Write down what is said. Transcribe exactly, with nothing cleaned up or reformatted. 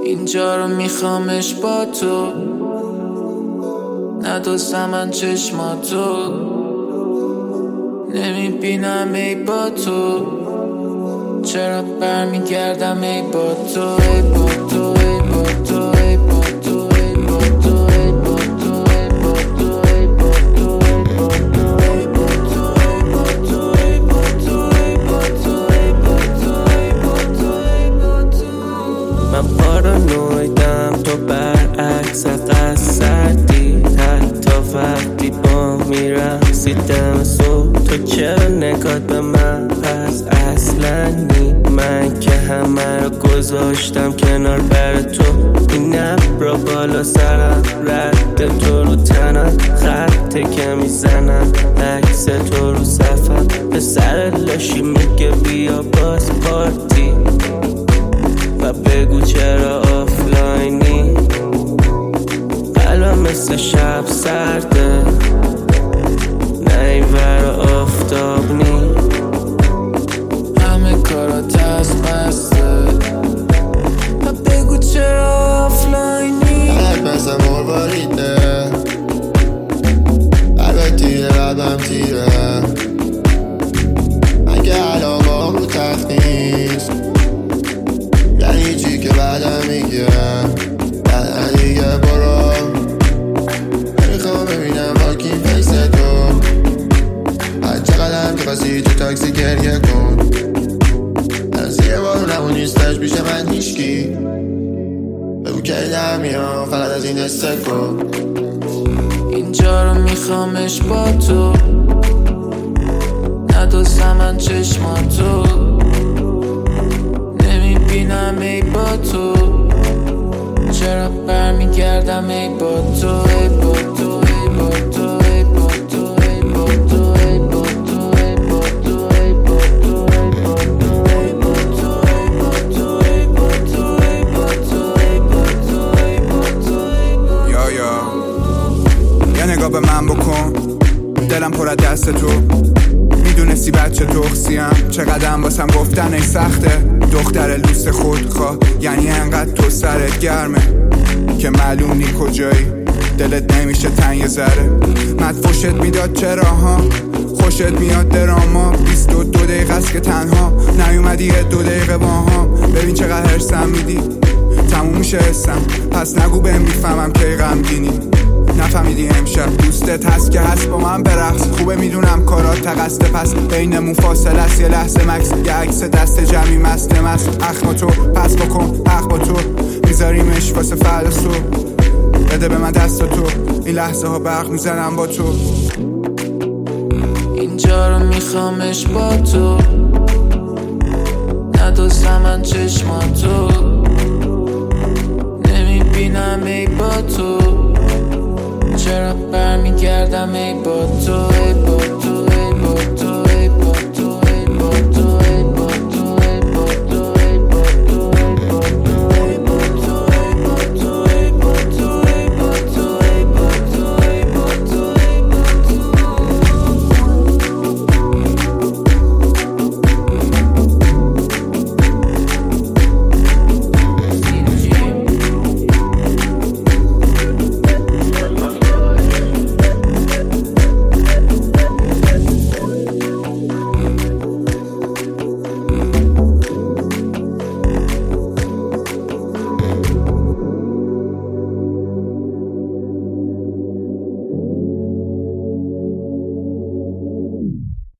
اینجا رو میخوامش با تو، ندوستم من چشماتو، نمیبینم ای با تو، چرا برمیگردم ای با تو، ای با تو، ای با تو، ای با تو، ای با تو، ای با تو، ای با تو، ای با تو، ای با تو، ای با تو، ای با تو، ای با تو، ای با تو، ای با تو، ای با تو. من پارانویدم تو برعکس قصدی، حتی وقتی با میرقصی دم صبح. تو چرا نگات به من پس اصلا نی؟ من که همه رو گذاشتم کنار بر تو. این ابرا بالا سرم، رد تو رو تنم، خطه که میزنم عکس تو رو صفم. به سر لاشی میگه بیا باز پارتی و بگو چرا آفلاینی. الان مثل شب سرده، نه این ور آفتاب نی. همه کارات از بسته و بگو چرا آفلاینی. قلب مثل مرباریده، قلب تیره قلبم تیره. اگه علاقام رو تخت نیست یعنی چی که بعدم میگه؟ بعدم دیگه برو، نمیخوام ببینم واکین فیس تو. هر چقدر که خواستی تو تاکسی گریه کن، از یه بارونم و نیستش پیش من هیشکی. بگو که در میام فقط از این استکو. اینجا رو میخوامش با تو، ندوستم من چشماتو، نمیبینم ای با تو، چرا برمیگردم ای با تو، ای با تو، ای با تو، ای با تو، ای با تو، ای با تو، ای با تو، ای با تو، ای با تو، ای با تو، ای با تو، ای با تو، ای با تو، ای با تو، ای با تو، ای با تو. یا یا یه نگاه به من بکن، دلم پر از دست تو. میدونستی بچه تخصیم چقدرم واسم گفتن ای سخته. دختر لوس خودخواه یعنی انقدر تو سرت گرمه که معلوم نی کجایی. دلت نمیشه تنگ یه ذره، مدفوشت میداد چرا ها؟ خوشت میاد دراما، بیست و دو دقیقه است که تنها نیومدی یه دو دقیقه با ها. ببین چقدر هرسم میدی، تموم میشه حسم، پس نگو بهم میفهمم کی غمگینی. نفهمیدی امشب دوستت هست که هست با من برقص. خوبه میدونم کارات تقصده، پس بینمون فاصله است یه لحظه مکس. یه عکس دست جمعی مست مست، اخم تو پس بکن حق با تو، میذاریمش واسه فردا صبح. بده به من دست تو، این لحظه ها برق میزنم با تو. اینجا رو میخوامش با تو، ندوستم من چشماتو، نمیبینم ای با تو، چرا برمیگردم ای با